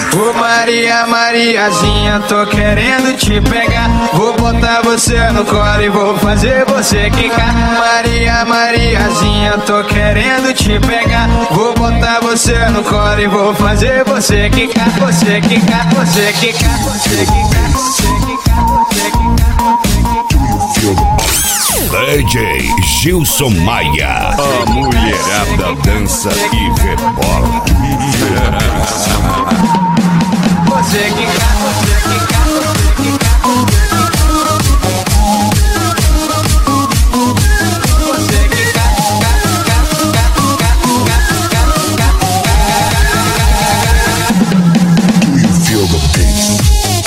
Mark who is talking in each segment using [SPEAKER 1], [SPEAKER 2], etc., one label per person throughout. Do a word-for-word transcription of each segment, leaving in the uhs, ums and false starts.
[SPEAKER 1] Ô Maria, Mariazinha, tô querendo te pegar. Vou botar você no colo e vou fazer você quicar. Maria, Mariazinha, tô querendo te pegar. Vou botar você no colo e vou fazer você quicar. Você quicar, você quicar, você quicar, você quicar, você quicar.
[SPEAKER 2] D J Gilson Maia. A mulherada dança e rebola.
[SPEAKER 1] Você que cá, você que cá, você que cá, você que cá,
[SPEAKER 2] Do you feel the bass?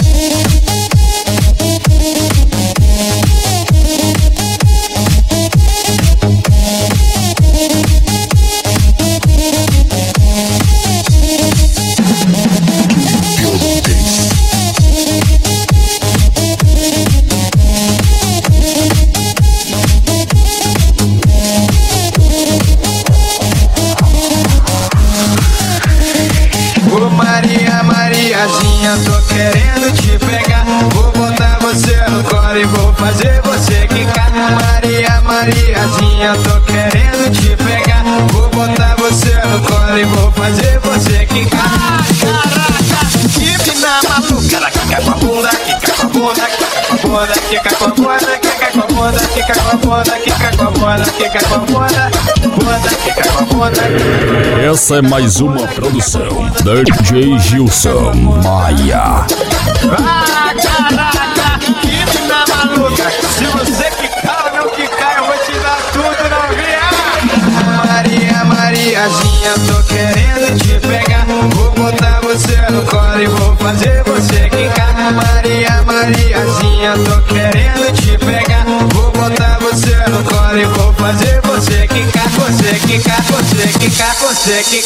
[SPEAKER 1] Mariazinha, tô querendo te pegar. Vou botar você no colo e vou fazer você quicar. Maria, Mariazinha, tô querendo te pegar. Vou botar você no colo e vou fazer você quicar. Caraca, que mina maluca. Ela quica com a bunda, quica com a bunda, quica com a bunda, quica com a bunda, quica com a bunda, quica com a bunda, quica com a bunda, bunda, quica com a bunda.
[SPEAKER 2] Essa é mais uma produção D J Gilson Maia.
[SPEAKER 1] Ah, caraca, que mina maluca. Se você quicar ou não quicar, eu vou te dar tudo, não vier. Maria, Mariazinha, tô querendo te pegar. Vou botar você no colo e vou fazer você quicar. Maria, Mariazinha, tô querendo te pegar. Vou botar você no colo e vou fazer você quicar. Você quicar, você quicar, você quicar.